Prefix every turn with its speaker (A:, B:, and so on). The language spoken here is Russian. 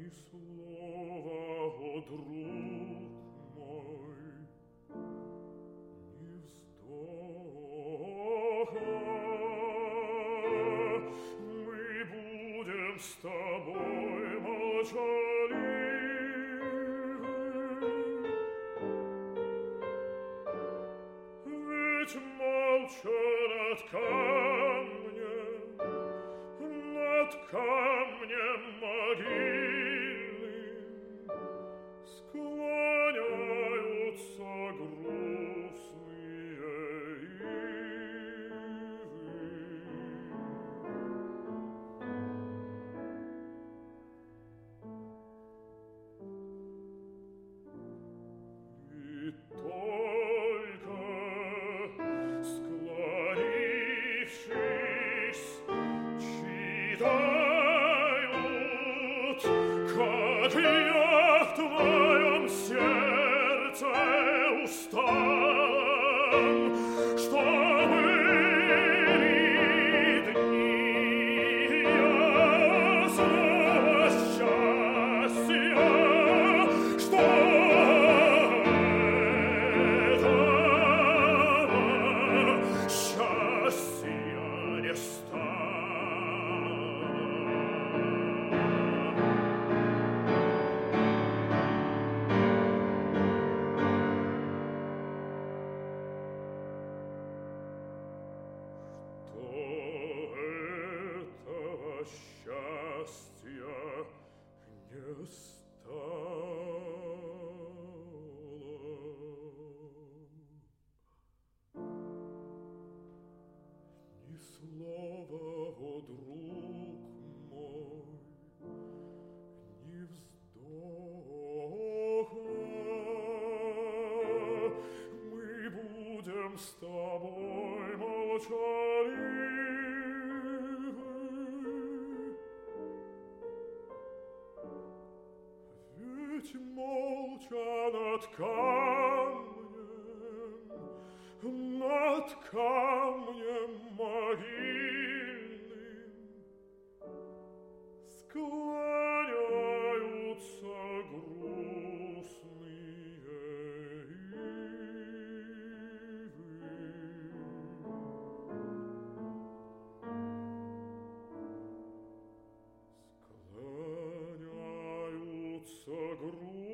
A: Ни слова, о друг мой, ни вздоха. Мы будем с тобой молчаливы, ведь молча над камнем могильным склоняются грустные ивы. И только склонившись, читают, как я в твоем сердце усталом, что были дни ясного счастья, что этого счастья не стало. Что этого счастья не стало. Ни слова, о друг мой, ни вздоха. Мы будем с тобой молчаливы, ведь молча над камнем могильным склоняются грустные ивы. Склоняются грустные